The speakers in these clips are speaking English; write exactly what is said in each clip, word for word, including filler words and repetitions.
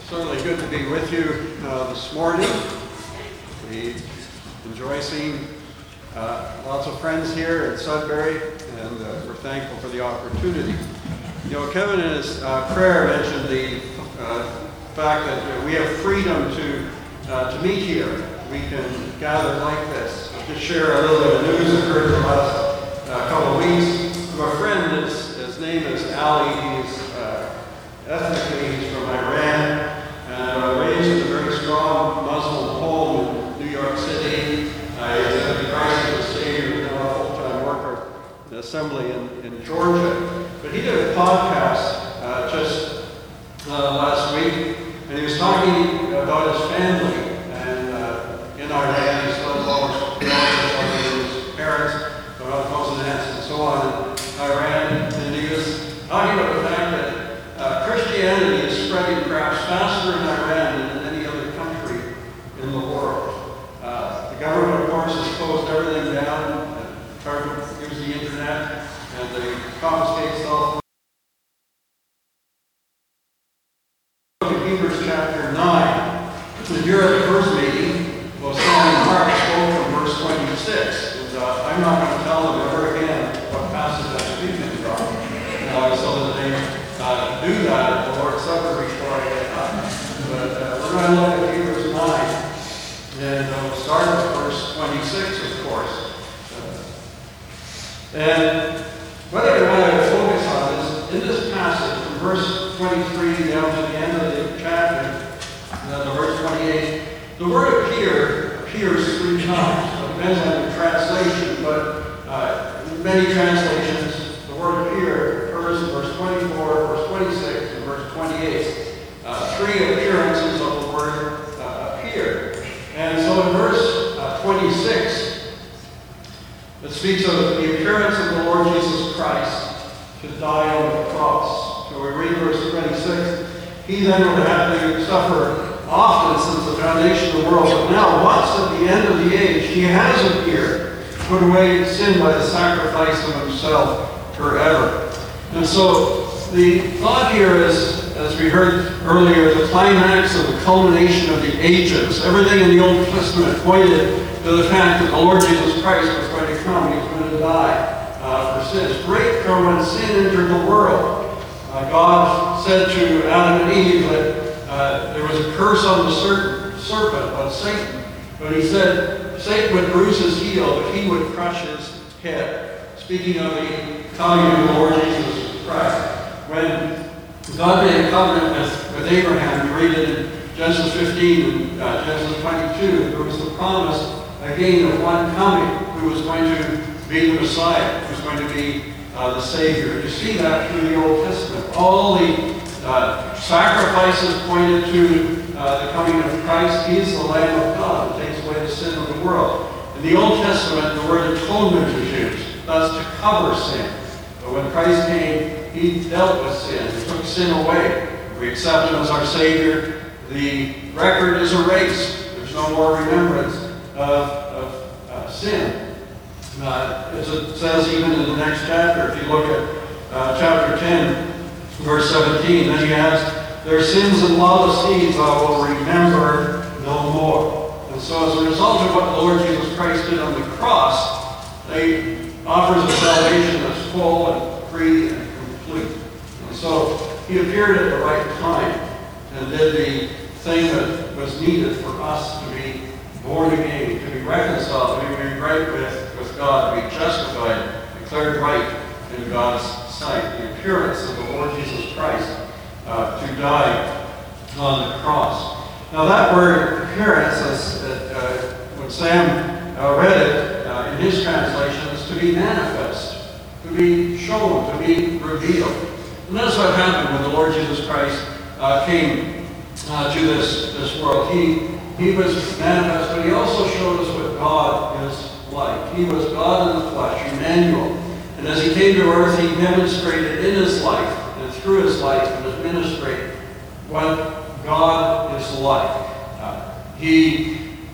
Certainly good to be with you uh, this morning. We enjoy seeing uh, lots of friends here at Sudbury, and uh, we're thankful for the opportunity. You know, Kevin in his uh, prayer mentioned the uh, fact that uh, we have freedom to uh, to meet here. We can gather like this. I'll just share a little bit of news that occurred in the last uh, couple of weeks. Our friend, his, his name is Ali. He's uh, ethnically he's from Iran. Uh, raised in a very strong Muslim home in New York City. Uh, he's in the Christ as a Savior, now a full-time worker in the assembly in, in Georgia. But he did a podcast uh, just uh, last week, and he was talking about his family. And uh, in Iran, he's still involved with his parents, their uncles and aunts, and so on in Iran. And he was talking about the fact that Uh, Christianity is spreading perhaps faster in Iran than in any other country in the world. Uh, the government, of course, has closed everything down, and tried to use the internet, and they confiscate cell phones. Hebrews chapter nine. If you're at the first meeting, well, Sam Mark spoke from verse twenty-six. And, uh, I'm not going to tell them ever again what passage I'm speaking from, uh, so that they Uh, do that at the Lord's Supper before I get up. But uh, we're going to look at Hebrews nine, and uh, we'll start with verse twenty-six, of course. Uh, and what I want to focus on is, in this passage, from verse twenty-three down to the end of the chapter, uh, to verse twenty-eight, the word appear appears three times. So it depends on the translation, but uh, in many translations, the word appear occurs in verse twenty-four, verse twenty-six, and verse twenty-eight. Uh, three appearances of the word uh, appear. And so in verse uh, twenty-six, it speaks of the appearance of the Lord Jesus Christ to die on the cross. So we read verse twenty-six, he then would have to suffer often since the foundation of the world, but now once at the end of the age, he has appeared, put away sin by the sacrifice of himself forever. And so the thought here is, as we heard earlier, the climax of the culmination of the ages. Everything in the Old Testament pointed to the fact that the Lord Jesus Christ was going to come. He was going to die uh, for sins. Right from when sin entered the world, uh, God said to Adam and Eve that uh, there was a curse on the serpent, on Satan. But he said Satan would bruise his heel, but he would crush his head. Speaking of the coming of the Lord Jesus Christ. When God made a covenant with, with Abraham, we read it in Genesis fifteen and uh, Genesis twenty-two, there was the promise again of one coming who was going to be the Messiah, who was going to be uh, the Savior. You see that through the Old Testament. All the uh, sacrifices pointed to uh, the coming of Christ. He is the Lamb of God who takes away the sin of the world. In the Old Testament, the word atonement is used. That's to cover sin. But when Christ came, he dealt with sin. He took sin away. We accept him as our Savior. The record is erased. There's no more remembrance of, of uh, sin. Uh, as it says even in the next chapter, if you look at uh, chapter ten, verse seventeen, then he adds, their sins and lawless deeds I will remember no more. And so as a result of what the Lord Jesus Christ did on the cross, they offers a salvation that's full and free and complete. And so he appeared at the right time and did the thing that was needed for us to be born again, to be reconciled, to be right with, with God, to be justified, declared right in God's sight. The appearance of the Lord Jesus Christ uh, to die on the cross. Now that word appearance, is, uh, when Sam uh, read it uh, in his translation, to be manifest, to be shown, to be revealed. And that's what happened when the Lord Jesus Christ uh, came uh, to this, this world. He, he was manifest, but he also showed us what God is like. He was God in the flesh, Emmanuel. And as he came to earth, he demonstrated in his life and through his life and his ministry what God is like. Uh, he,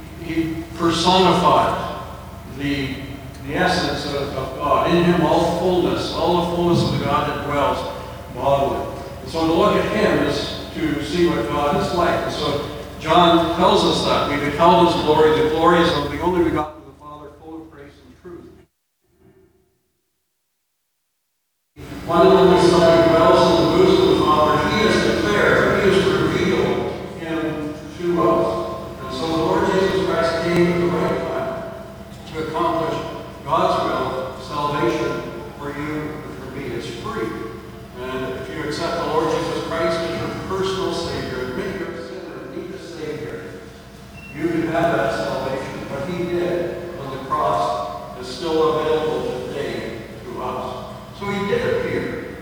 he personified the the essence of, of God. In him all fullness, all the fullness of the Godhead dwells bodily. And so to look at him is to see what God is like. And so John tells us that. We beheld his glory, the glory is of the only begotten of the Father, full of grace and truth. One and only Son who dwells in the bosom of the Father, he has declared, he has revealed him to us. And so the Lord Jesus Christ came at the right time to accomplish God's will, salvation for you and for me. It's free. And if you accept the Lord Jesus Christ as your personal Savior, admit you're a sinner and need a Savior, you can have that salvation. What he did on the cross is still available today to us. So he did appear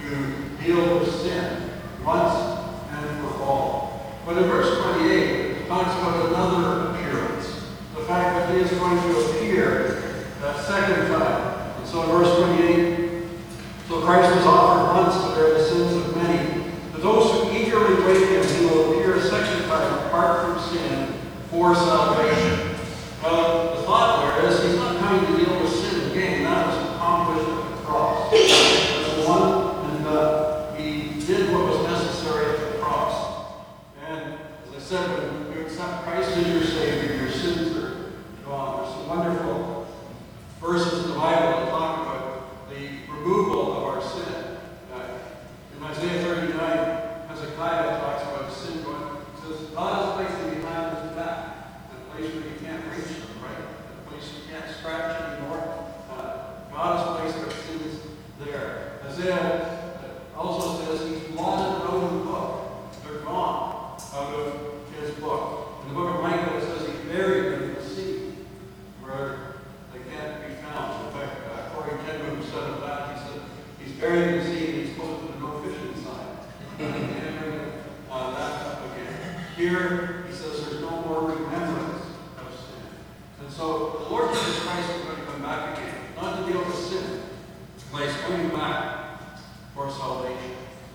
to deal with sin once and for all. But in verse twenty-eight, it talks about another appearance. The fact that he is going to appear that second time. And so in verse twenty-eight, so Christ was offered once to bear the sins of many. To those who eagerly wait him, he will appear a second time apart from sin for salvation. Well, the thought there is he's not coming to deal with sin again. That was accomplished at the cross. That's one, and uh, he did what was necessary at the cross. And as I said, when you accept Christ as your Savior, your sins are gone. There's some wonderful verses in the Bible that talk about the removal of our sin. Uh, in Isaiah thirty-nine, Hezekiah talks about sin going. He says, God is placing behind his back, a place where you can't reach them, right? A place you can't scratch anymore. Uh, God has placed our sins there. Isaiah also says he's blotted out of the book. They're gone out of his book. In the book of Micah, it says he's buried in the sea, where they can't be found. In fact, uh, Corey Tenman said of that, he said he's buried in the sea and he's supposed to put no fishing sign. He can't bring uh, that up again. Here, he says there's no more remembrance of sin. And so the Lord Jesus Christ is going to come back again, not to deal with sin, but he's coming back for salvation.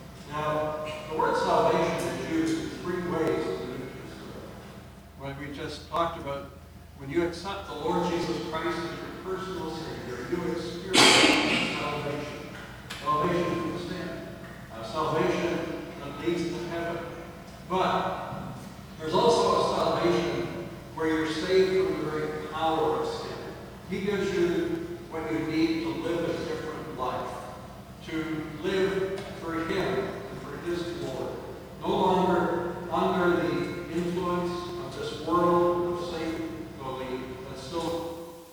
Now, the word salvation is used in three ways in the New Testament. When we just talked about, when you accept the Lord Jesus Christ as your personal Savior, you experience salvation. Salvation from sin. Uh, salvation that leads to heaven. But there's also a salvation where you're saved from the very power of sin. He gives you what you need to live a different life. To live for him and for his glory. No longer under the influence of this world of Satan, though the, that's still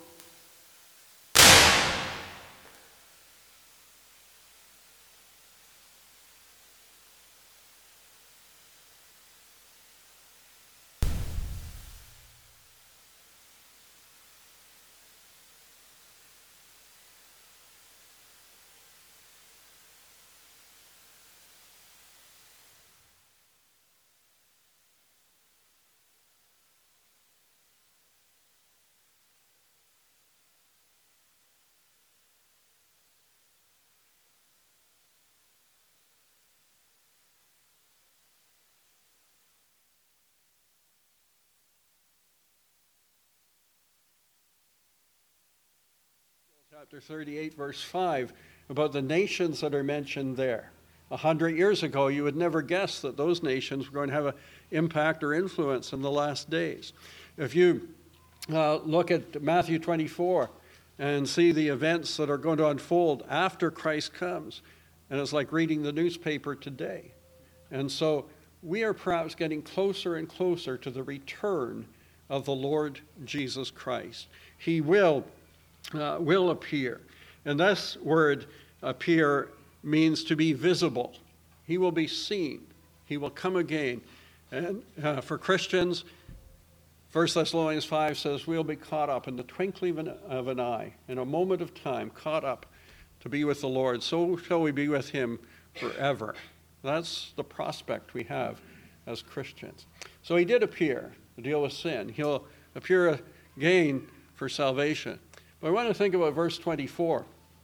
chapter thirty-eight, verse five, about the nations that are mentioned there. A hundred years ago, you would never guess that those nations were going to have an impact or influence in the last days. If you uh, look at Matthew twenty-four and see the events that are going to unfold after Christ comes, and it's like reading the newspaper today. And so we are perhaps getting closer and closer to the return of the Lord Jesus Christ. He will Uh, will appear. And this word appear means to be visible. He will be seen. He will come again. And uh, for Christians, First Thessalonians five says we'll be caught up in the twinkling of an, of an eye, in a moment of time, caught up to be with the Lord. So shall we be with him forever. That's the prospect we have as Christians. So he did appear to deal with sin. He'll appear again for salvation. But I want to think about verse twenty-four,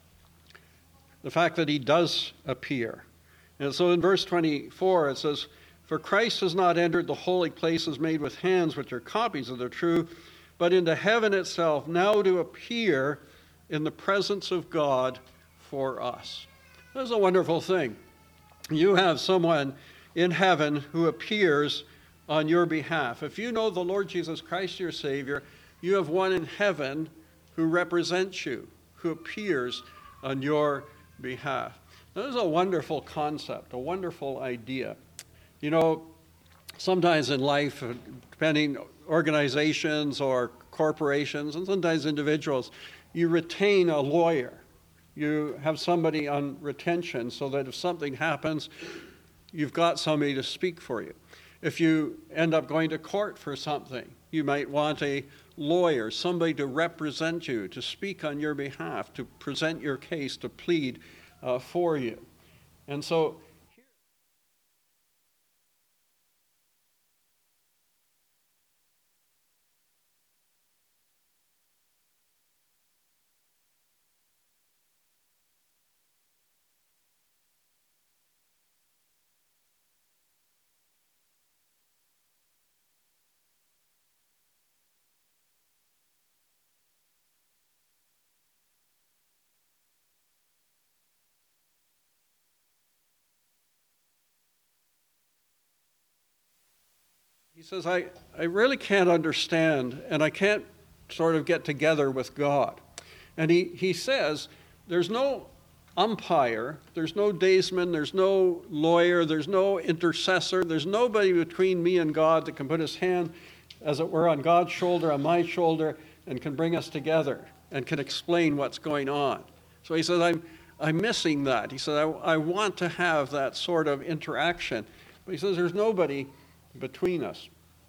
the fact that he does appear. And so in verse twenty-four it says, "For Christ has not entered the holy places made with hands, which are copies of the true, but into heaven itself, now to appear in the presence of God for us." That's a wonderful thing. You have someone in heaven who appears on your behalf. If you know the Lord Jesus Christ, your Savior, you have one in heaven who represents you, who appears on your behalf. This is a wonderful concept, a wonderful idea. You know, sometimes in life, depending organizations or corporations, and sometimes individuals, you retain a lawyer. You have somebody on retention so that if something happens, you've got somebody to speak for you. If you end up going to court for something, you might want a lawyer, somebody to represent you, to speak on your behalf, to present your case, to plead uh, for you. And so he says, I, I really can't understand, and I can't sort of get together with God. And he, he says, there's no umpire, there's no daysman, there's no lawyer, there's no intercessor, there's nobody between me and God that can put his hand, as it were, on God's shoulder, on my shoulder, and can bring us together and can explain what's going on. So he says, I'm, I'm missing that. He said, I, I want to have that sort of interaction. But he says, there's nobody between us.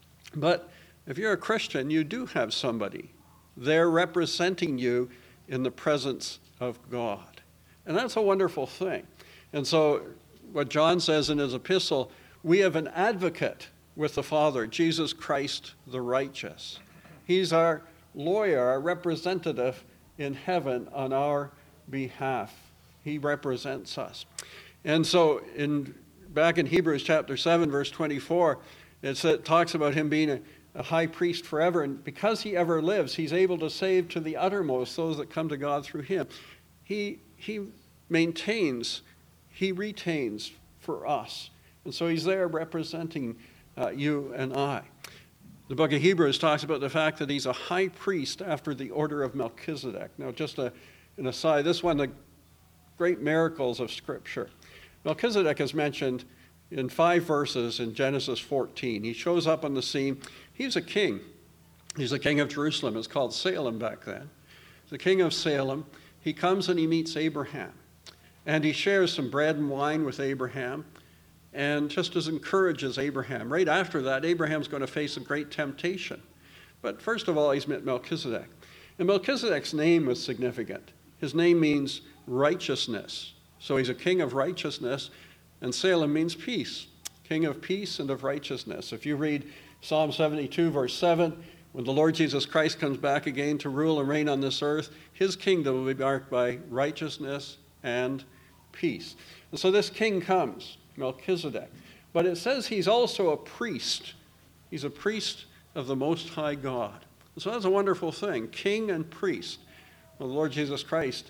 But if you're a Christian, you do have somebody there representing you in the presence of God. And that's a wonderful thing. And so what John says in his epistle, we have an advocate with the Father, Jesus Christ the righteous. He's our lawyer, our representative in heaven on our behalf. He represents us. And so in back in Hebrews chapter seven, verse twenty-four, it's, it talks about him being a, a high priest forever. And because he ever lives, he's able to save to the uttermost those that come to God through him. He, he maintains, he retains for us. And so he's there representing uh, you and I. The book of Hebrews talks about the fact that he's a high priest after the order of Melchizedek. Now, just a, an aside, this is one of the great miracles of Scripture. Melchizedek is mentioned in five verses in Genesis fourteen. He shows up on the scene. He's a king. He's the king of Jerusalem. It's called Salem back then. The king of Salem. He comes and he meets Abraham. And he shares some bread and wine with Abraham and just as encourages Abraham. Right after that, Abraham's going to face a great temptation. But first of all, he's met Melchizedek. And Melchizedek's name was significant. His name means righteousness. So he's a king of righteousness, and Salem means peace, king of peace and of righteousness. If you read Psalm seventy-two, verse seven, when the Lord Jesus Christ comes back again to rule and reign on this earth, his kingdom will be marked by righteousness and peace. And so this king comes, Melchizedek. But it says he's also a priest. He's a priest of the Most High God. And so that's a wonderful thing, king and priest. Well, the Lord Jesus Christ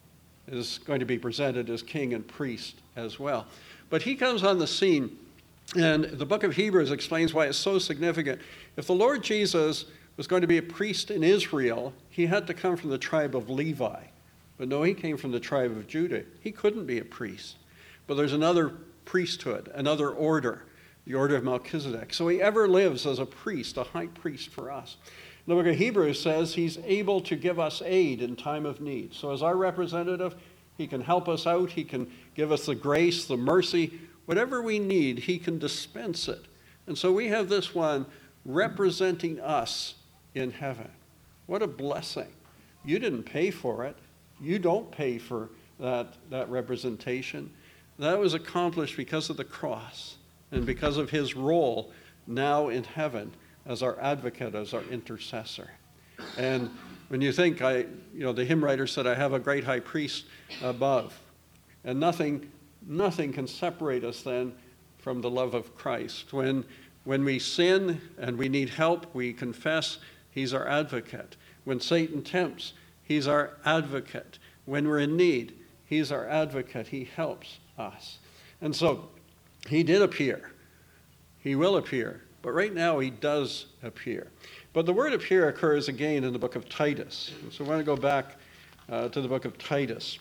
is going to be presented as king and priest as well. But he comes on the scene, and the book of Hebrews explains why it's so significant. If the Lord Jesus was going to be a priest in Israel, he had to come from the tribe of Levi. But no, he came from the tribe of Judah. He couldn't be a priest. But there's another priesthood, another order, the order of Melchizedek. So he ever lives as a priest, a high priest for us. The book of Hebrews says he's able to give us aid in time of need. So as our representative, he can help us out. He can give us the grace, the mercy, whatever we need, he can dispense it. And so we have this one representing us in heaven. What a blessing. You didn't pay for it. You don't pay for that, that representation. That was accomplished because of the cross and because of his role now in heaven as our advocate, as our intercessor. And when you think, I, you know, the hymn writer said, I have a great high priest above. And nothing, nothing can separate us then from the love of Christ. When, when we sin and we need help, we confess, he's our advocate. When Satan tempts, he's our advocate. When we're in need, he's our advocate. He helps us. And so He did appear. He will appear. But right now he does appear. But the word appear occurs again in the book of Titus. So we're going to go back uh, to the book of Titus.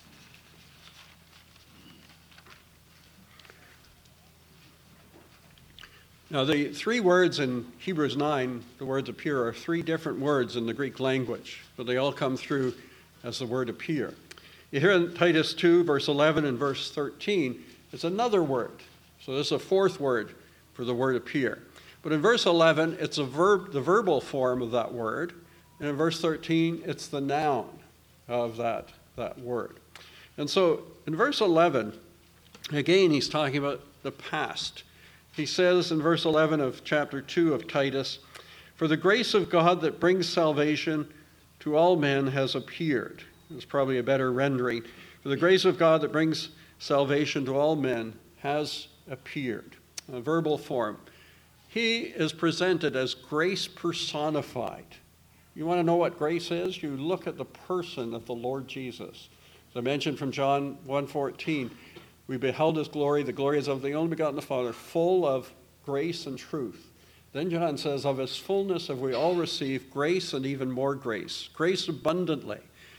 Now, the three words in Hebrews nine, the words appear, are three different words in the Greek language, but they all come through as the word appear. You hear in Titus two, verse eleven and verse thirteen, it's another word. So this is a fourth word for the word appear. But in verse eleven, it's a verb, the verbal form of that word. And in verse thirteen, it's the noun of that, that word. And so in verse eleven, again, he's talking about the past. He says in verse eleven of chapter two of Titus, "For the grace of God that brings salvation to all men has appeared." It's probably a better rendering. "For the grace of God that brings salvation to all men has appeared." A verbal form. He is presented as grace personified. You want to know what grace is? You look at the person of the Lord Jesus. As I mentioned from John one fourteen, we beheld his glory, the glory is of the only begotten of the Father, full of grace and truth. Then John says, of his fullness have we all received grace and even more grace. Grace abundantly.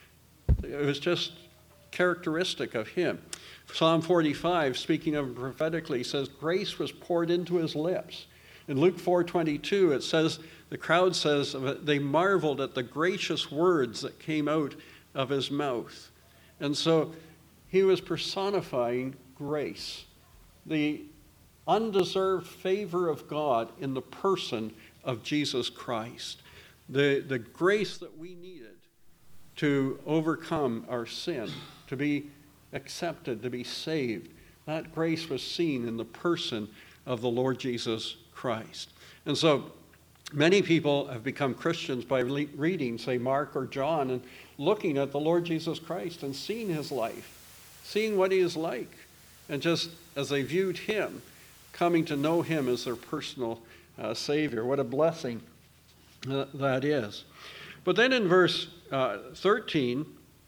It was just characteristic of him. Psalm forty-five, speaking of him prophetically, says, grace was poured into his lips. In Luke four twenty-two, it says, the crowd says, they marveled at the gracious words that came out of his mouth. And so he was personifying grace, the undeserved favor of God in the person of Jesus Christ, the, the grace that we needed to overcome our sin, to be accepted, to be saved. That grace was seen in the person of the Lord Jesus Christ. And so many people have become Christians by le- reading, say, Mark or John, and looking at the Lord Jesus Christ and seeing his life, seeing what he is like, and just as they viewed him, coming to know him as their personal uh, Savior. What a blessing uh, that is. But then in verse uh, thirteen,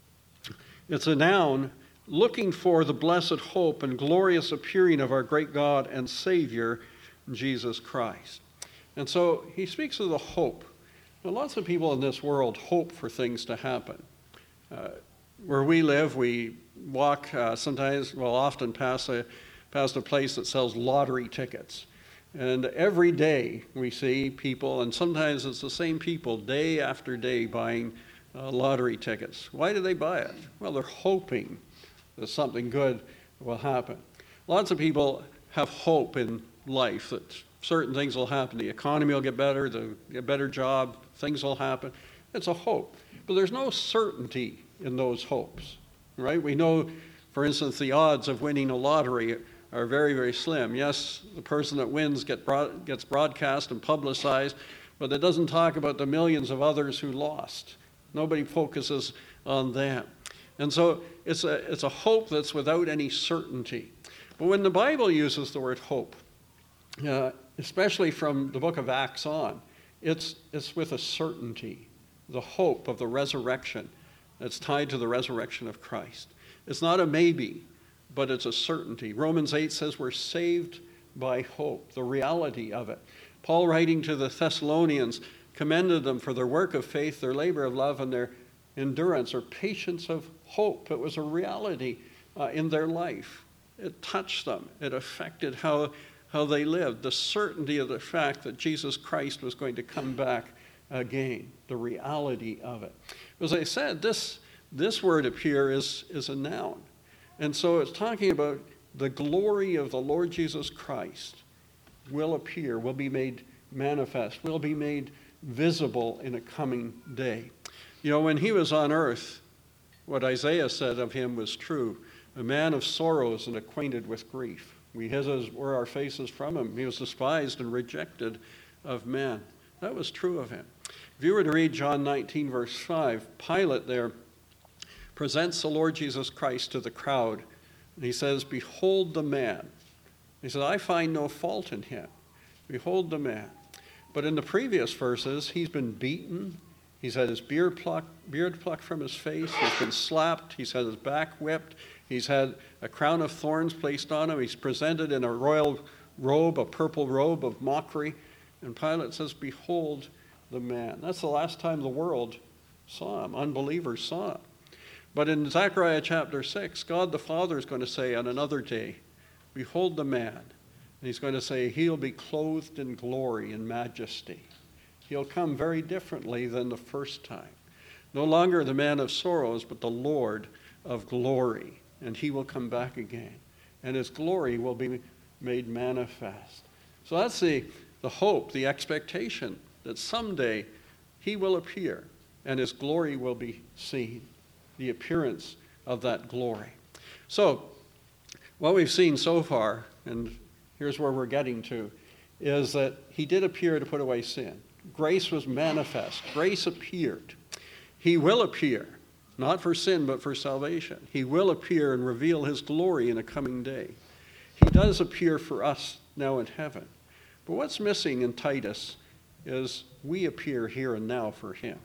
it's a noun, looking for the blessed hope and glorious appearing of our great God and Savior, Jesus Christ. And so he speaks of the hope. Now, lots of people in this world hope for things to happen. Uh, where we live, we walk uh, sometimes, well, often past a, past a place that sells lottery tickets. And every day we see people, and sometimes it's the same people, day after day buying uh, lottery tickets. Why do they buy it? Well, they're hoping that something good will happen. Lots of people have hope in life that certain things will happen. The economy will get better, they'll get a better job, things will happen. It's a hope. But there's no certainty in those hopes, right? We know, for instance, the odds of winning a lottery are very, very slim. Yes, the person that wins get broad, gets broadcast and publicized, but it doesn't talk about the millions of others who lost. Nobody focuses on them. And so it's a, it's a hope that's without any certainty. But when the Bible uses the word hope, uh, especially from the book of Acts on, it's, it's with a certainty, the hope of the resurrection that's tied to the resurrection of Christ. It's not a maybe, but it's a certainty. Romans eight says we're saved by hope, the reality of it. Paul, writing to the Thessalonians, commended them for their work of faith, their labor of love, and their endurance or patience of hope. It was a reality uh, in their life. It touched them. It affected how, how they lived. The certainty of the fact that Jesus Christ was going to come back again, the reality of it. As I said, this, this word appear is, is a noun. And so it's talking about the glory of the Lord Jesus Christ will appear, will be made manifest, will be made visible in a coming day. You know, when he was on earth, what Isaiah said of him was true. A man of sorrows and acquainted with grief. We hid as were our faces from him. He was despised and rejected of men. That was true of him. If you were to read John nineteen, verse five, Pilate there presents the Lord Jesus Christ to the crowd, and he says, behold the man. He said, I find no fault in him. Behold the man. But in the previous verses, he's been beaten. He's had his beard plucked, beard plucked from his face. He's been slapped. He's had his back whipped. He's had a crown of thorns placed on him. He's presented in a royal robe, a purple robe of mockery. And Pilate says, behold the man. That's the last time the world saw him. Unbelievers saw him. But in Zechariah chapter six, God the Father is going to say on another day, behold the man. And he's going to say, he'll be clothed in glory and majesty. He'll come very differently than the first time. No longer the man of sorrows, but the Lord of glory. And he will come back again. And his glory will be made manifest. So that's the, the hope, the expectation that someday he will appear and his glory will be seen. The appearance of that glory. So, what we've seen so far, and here's where we're getting to, is that he did appear to put away sin. Grace was manifest. Grace appeared. He will appear, not for sin, but for salvation. He will appear and reveal his glory in a coming day. He does appear for us now in heaven. But what's missing in Titus is we appear here and now for him.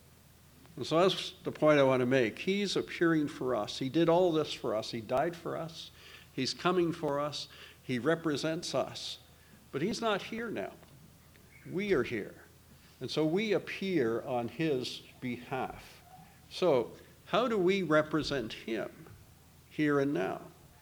And so that's the point I want to make. He's appearing for us. He did all this for us. He died for us. He's coming for us. He represents us. But he's not here now. We are here. And so we appear on his behalf. So how do we represent him here and now?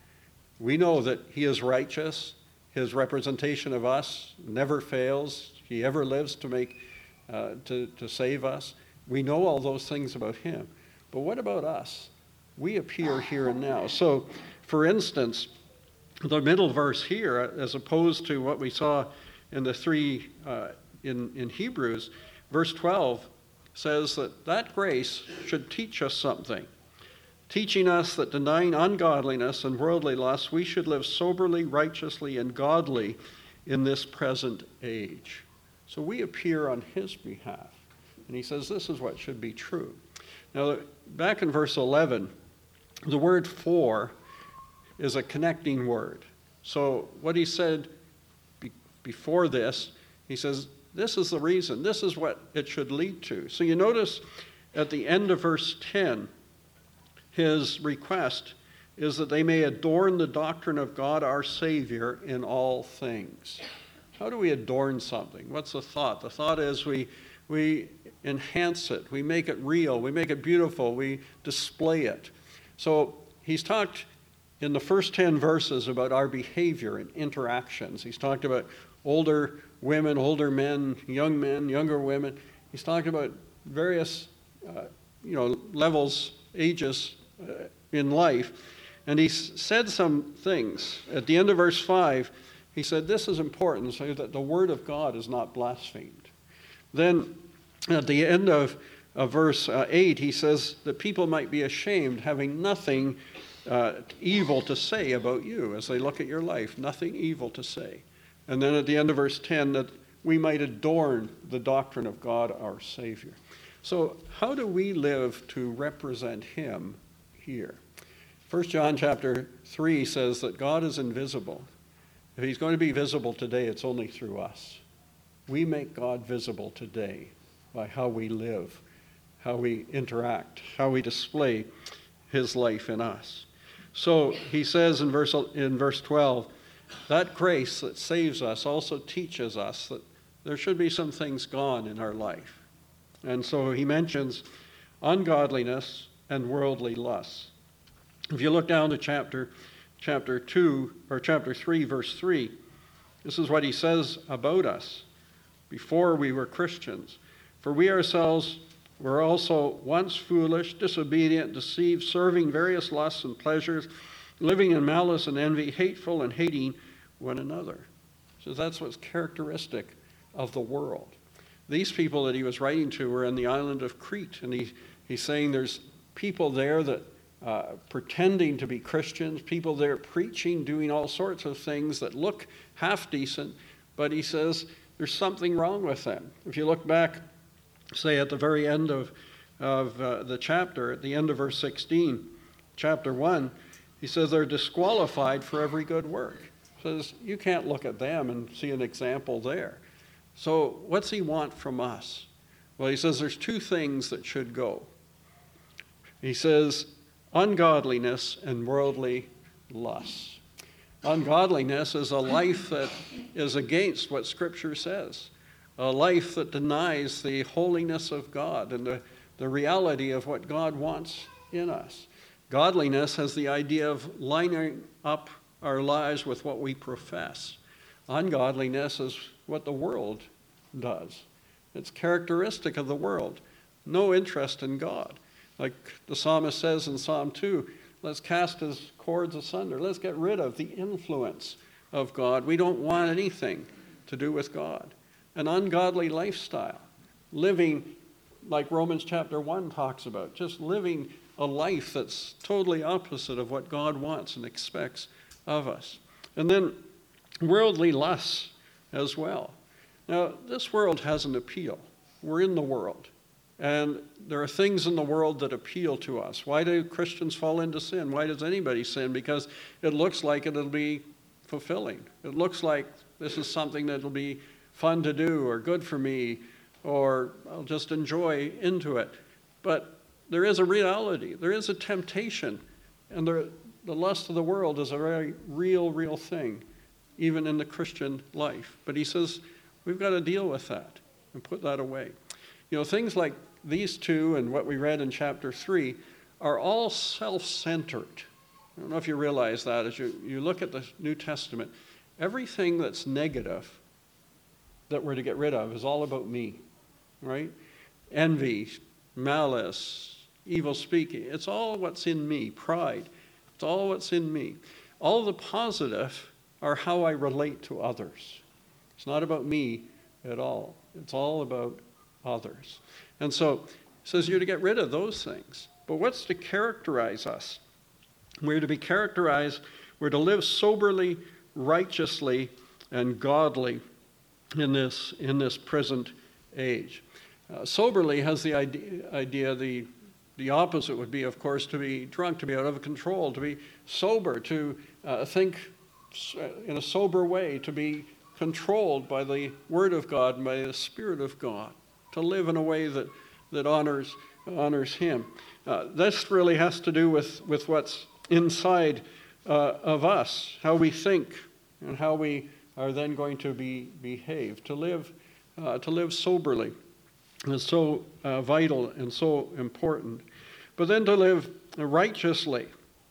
We know that he is righteous. His representation of us never fails. He ever lives to make, uh, to, to save us. We know all those things about him. But what about us? We appear here and now. So, for instance, the middle verse here, as opposed to what we saw in the three uh, in, in Hebrews, verse twelve says that that grace should teach us something, teaching us that denying ungodliness and worldly lusts, we should live soberly, righteously, and godly in this present age. So we appear on his behalf. And he says this is what should be true. Now, back in verse eleven, the word for is a connecting word. So what he said be- before this, he says, this is the reason. This is what it should lead to. So you notice at the end of verse ten, his request is that they may adorn the doctrine of God our Savior in all things. How do we adorn something? What's the thought? The thought is we we enhance it, we make it real, we make it beautiful, we display it. So he's talked in the first ten verses about our behavior and interactions. He's talked about older women, older men, young men, younger women. He's talked about various uh, you know, levels, ages uh, in life. And he said some things. At the end of verse five, he said, this is important so that the word of God is not blasphemed. Then at the end of, of verse uh, eight, he says that people might be ashamed, having nothing uh, evil to say about you as they look at your life, nothing evil to say. And then at the end of verse ten, that we might adorn the doctrine of God our Savior. So how do we live to represent him here? First John chapter three says that God is invisible. If he's going to be visible today, it's only through us. We make God visible today by how we live, how we interact, how we display his life in us. So he says in verse, in verse twelve, that grace that saves us also teaches us that there should be some things gone in our life. And so he mentions ungodliness and worldly lusts. If you look down to chapter, chapter two, or chapter three, verse three, this is what he says about us. Before we were Christians. For we ourselves were also once foolish, disobedient, deceived, serving various lusts and pleasures, living in malice and envy, hateful and hating one another. So that's what's characteristic of the world. These people that he was writing to were in the island of Crete, and he, he's saying there's people there that uh, pretending to be Christians, people there preaching, doing all sorts of things that look half decent, but he says there's something wrong with them. If you look back, say at the very end of, of uh, the chapter, at the end of verse sixteen, chapter one, he says they're disqualified for every good work. He says you can't look at them and see an example there. So what's he want from us? Well, he says there's two things that should go. He says ungodliness and worldly lusts. Ungodliness is a life that is against what Scripture says, a life that denies the holiness of God and the, the reality of what God wants in us. Godliness has the idea of lining up our lives with what we profess. Ungodliness is what the world does. It's characteristic of the world. No interest in God. Like the psalmist says in Psalm two, let's cast his cords asunder. Let's get rid of the influence of God. We don't want anything to do with God. An ungodly lifestyle, living like Romans chapter one talks about, just living a life that's totally opposite of what God wants and expects of us. And then worldly lusts as well. Now, this world has an appeal. We're in the world. And there are things in the world that appeal to us. Why do Christians fall into sin? Why does anybody sin? Because it looks like it'll be fulfilling. It looks like this is something that'll be fun to do or good for me, or I'll just enjoy into it. But there is a reality. There is a temptation. And there, the lust of the world is a very real, real thing, even in the Christian life. But he says we've got to deal with that and put that away. You know, things like these two and what we read in chapter three are all self-centered. I don't know if you realize that as you, you look at the New Testament. Everything that's negative that we're to get rid of is all about me, right? Envy, malice, evil speaking. It's all what's in me. Pride. It's all what's in me. All the positive are how I relate to others. It's not about me at all. It's all about others. And so it says you're to get rid of those things. But what's to characterize us? We're to be characterized, we're to live soberly, righteously, and godly in this, in this present age. Uh, soberly has the idea, idea the, the opposite would be, of course, to be drunk, to be out of control, to be sober, to uh, think in a sober way, to be controlled by the Word of God and by the Spirit of God, to live in a way that, that honors, honors Him. Uh, this really has to do with, with what's inside uh, of us, how we think and how we are then going to be behave. To live, uh, to live soberly is so uh, vital and so important. But then to live righteously,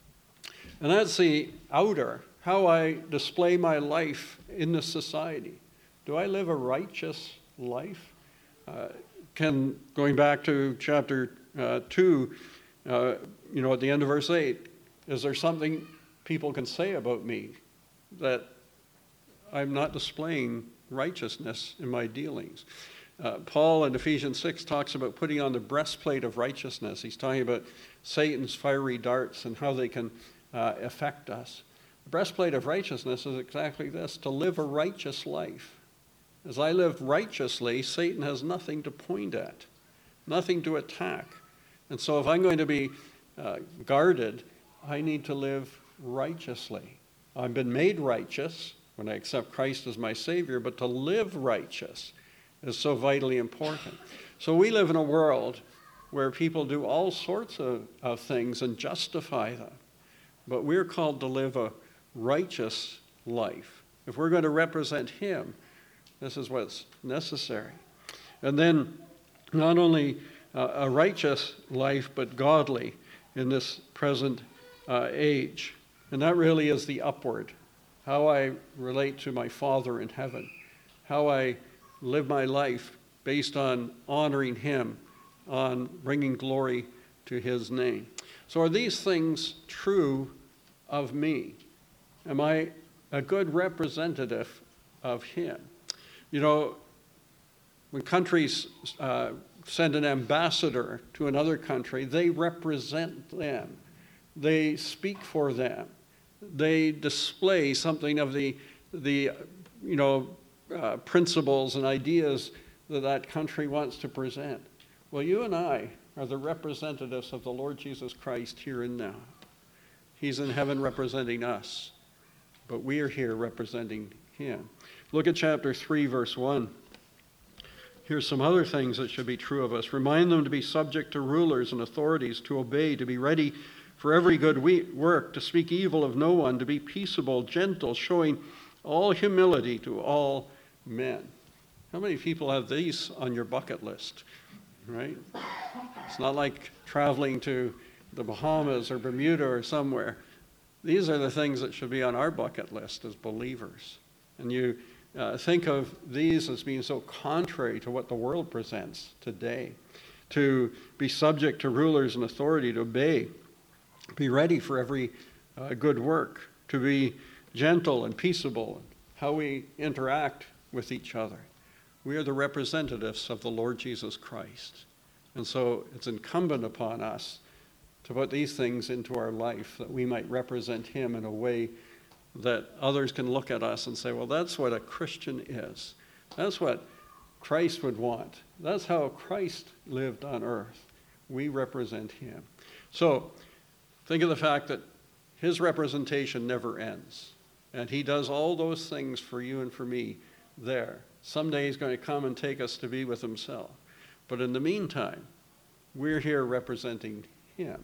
and that's the outer, how I display my life in this society. Do I live a righteous life? Uh, can, going back to chapter uh, two, uh, you know, at the end of verse eight, is there something people can say about me that I'm not displaying righteousness in my dealings? Uh, Paul in Ephesians six talks about putting on the breastplate of righteousness. He's talking about Satan's fiery darts and how they can uh, affect us. The breastplate of righteousness is exactly this, to live a righteous life. As I live righteously, Satan has nothing to point at, nothing to attack. And so if I'm going to be uh, guarded, I need to live righteously. I've been made righteous when I accept Christ as my Savior, but to live righteous is so vitally important. So we live in a world where people do all sorts of, of things and justify them. But we're called to live a righteous life. If we're going to represent Him, this is what's necessary. And then not only uh, a righteous life, but godly in this present uh, age. And that really is the upward. How I relate to my Father in heaven. How I live my life based on honoring Him, on bringing glory to His name. So are these things true of me? Am I a good representative of Him? You know, when countries uh, send an ambassador to another country, they represent them. They speak for them. They display something of the, the you know, uh, principles and ideas that that country wants to present. Well, you and I are the representatives of the Lord Jesus Christ here and now. He's in heaven representing us, but we are here representing Him. Look at chapter three, verse one. Here's some other things that should be true of us. Remind them to be subject to rulers and authorities, to obey, to be ready for every good we- work, to speak evil of no one, to be peaceable, gentle, showing all humility to all men. How many people have these on your bucket list, right? It's not like traveling to the Bahamas or Bermuda or somewhere. These are the things that should be on our bucket list as believers. And you uh, think of these as being so contrary to what the world presents today. To be subject to rulers and authority, to obey, be ready for every uh, good work, to be gentle and peaceable, how we interact with each other. We are the representatives of the Lord Jesus Christ. And so it's incumbent upon us to put these things into our life, that we might represent him in a way that others can look at us and say, well, that's what a Christian is. That's what Christ would want. That's how Christ lived on earth. We represent him. So think of the fact that his representation never ends. And he does all those things for you and for me there. Someday he's going to come and take us to be with himself. But in the meantime, we're here representing him.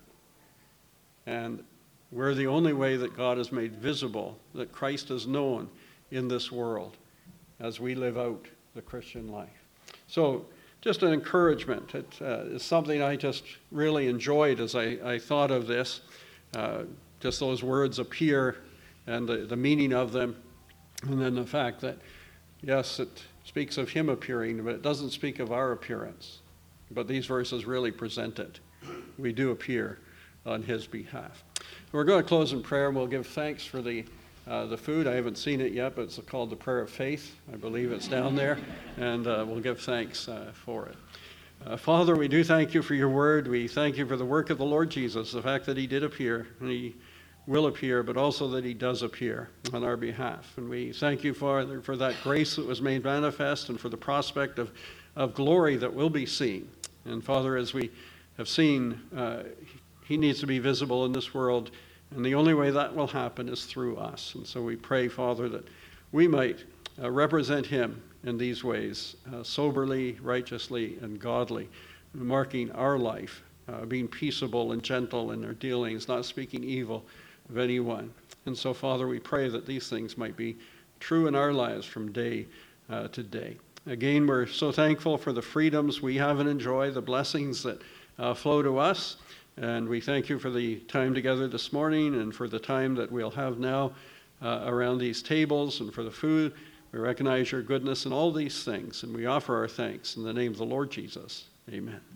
And we're the only way that God is made visible, that Christ is known in this world as we live out the Christian life. So just an encouragement. It uh, is something I just really enjoyed as I, I thought of this. Uh, just those words appear and the, the meaning of them. And then the fact that, yes, it speaks of him appearing, but it doesn't speak of our appearance. But these verses really present it. We do appear on his behalf. We're going to close in prayer, and we'll give thanks for the uh, the food. I haven't seen it yet, but it's called the Prayer of Faith. I believe it's down there, and uh, we'll give thanks uh, for it. Uh, Father, we do thank you for your word. We thank you for the work of the Lord Jesus, the fact that he did appear, and he will appear, but also that he does appear on our behalf. And we thank you, Father, for that grace that was made manifest and for the prospect of, of glory that will be seen. And Father, as we have seen, uh, he needs to be visible in this world, and the only way that will happen is through us. And so we pray, Father, that we might uh, represent him in these ways, uh, soberly, righteously, and godly, marking our life, uh, being peaceable and gentle in our dealings, not speaking evil of anyone. And so, Father, we pray that these things might be true in our lives from day uh, to day. Again, we're so thankful for the freedoms we have and enjoy, the blessings that uh, flow to us. And we thank you for the time together this morning and for the time that we'll have now uh, around these tables and for the food. We recognize your goodness in all these things, and we offer our thanks in the name of the Lord Jesus. Amen.